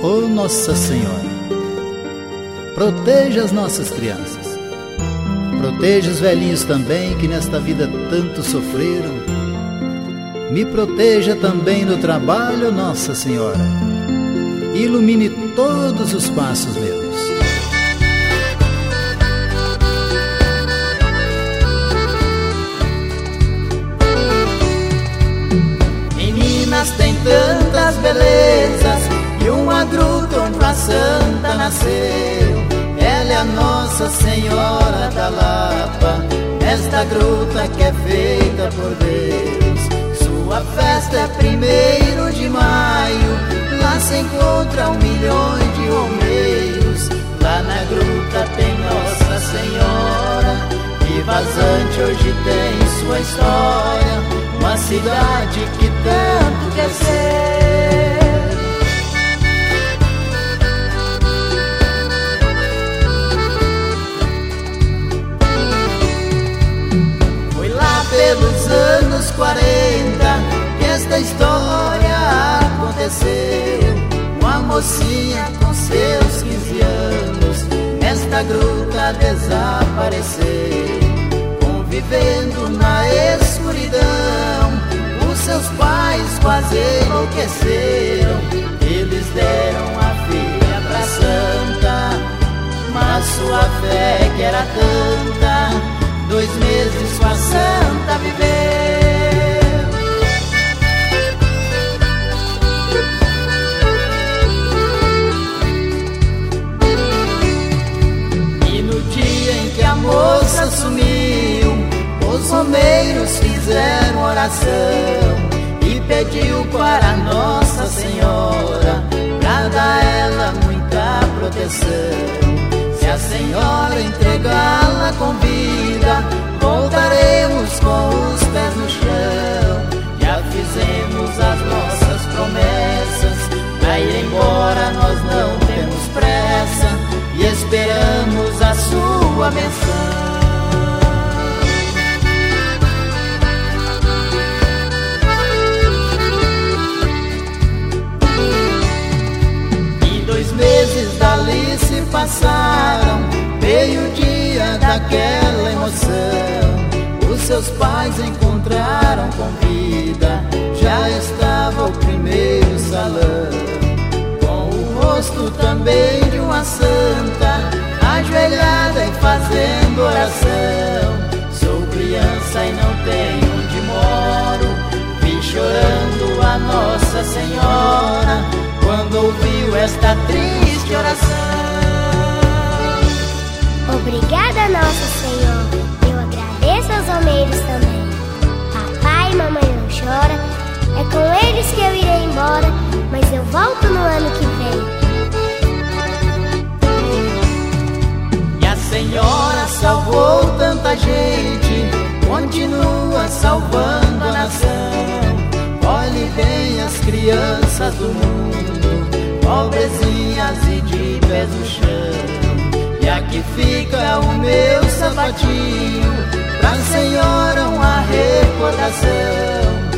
Ó Nossa Senhora, proteja as nossas crianças, proteja os velhinhos também que nesta vida tanto sofreram. Me proteja também no trabalho, Nossa Senhora, e ilumine todos os passos meus. Meninas têm tantas belezas, e uma gruta onde a santa nasceu. Ela é a Nossa Senhora da Lapa, esta gruta que é feita por Deus. Sua festa é 1º de maio, lá se encontra 1 milhão de romeiros. Lá na gruta tem Nossa Senhora, e Vazante hoje tem sua história, uma cidade que tanto quer ser. Foi lá pelos anos 40 que esta história aconteceu. Uma mocinha com seus 15 anos nesta gruta desapareceu. Convivendo na escuridão, os seus pais quase enlouqueceram. Eles deram a filha pra santa, mas sua fé que era tanta, 2 meses com a santa viveu. E no dia em que a moça sumiu, os romeiros fizeram oração e pediu para Nossa Senhora pra dar ela muita proteção. Se a Senhora entregá-la com vida, voltaremos com os pés no chão. Já fizemos as nossas promessas, pra ir embora nós não temos pressa e esperamos a sua menção. Dali se passaram, veio o dia daquela emoção. Os seus pais encontraram com vida, já estava o primeiro salão, com o rosto também de uma santa, ajoelhada e fazendo oração. Sou criança e não tenho onde moro, vi chorando a Nossa Senhora quando ouviu esta triste oração. Obrigada, Nossa Senhora, eu agradeço aos romeiros também. Papai e mamãe não choram, é com eles que eu irei embora, mas eu volto no ano que vem. E a Senhora salvou tanta gente, continua salvando a nação. Olhe bem as crianças do mundo, pobrezinhas e de pés no chão. E aqui fica o meu sapatinho, pra Senhora uma recordação.